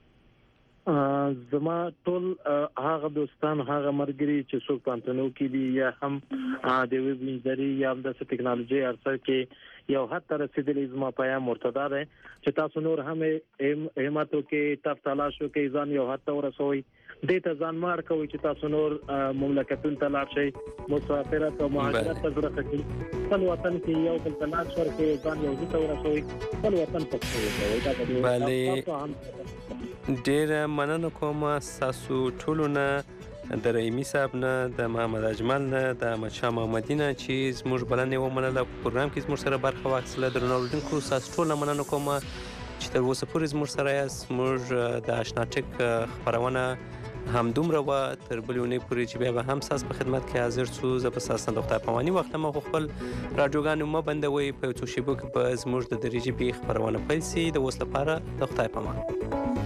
زما ټول هغه دوستان هغه مرګري چې څوک پانتنو کې دي یا هم د ویب انجینری یا هم د ټکنالوژي ارسل کې یو حد تر رسیدلی زما پیغام مرتضی دی چې تاسو نور هم همت وکړئ تاسو تلاش وکړئ ځان یو حد ته ورسوئ دې ته ځان مار کوي چې تاسو نور مملکتونو ته لاړ شئ مسافرت او مهاجرت ته ضرورت لري خپل وطن کې یو بل تلاش ورکړئ ځان یو ځای ته ورسوئ خپل وطن ته ډېر مننه کوم تاسو ټولو نه د رحیمي صاحب نه د محمد اجمل نه د احمدشاه محمدي نه چې زموږ بلنې ومنله په پروګرام کې زموږ سره برخه واخیستله درنو اورېدونکو تاسو ټول نه مننه کوم چې تر اوسه پورې زموږ سره یاست زموږ د اشنا ټک خپرونه همدومره و تر بلې اونۍ پورې چې بیا به هم ستاسو په خدمت کې حاضر څو زه به ستاسو نه د خدای پاماني وخت مو خپل راډیوګانې مه بندوئ په یو څو شیبو کې به زموږ د درې ژبې خپرونه پیل سي د اوس لپاره د خدای پامان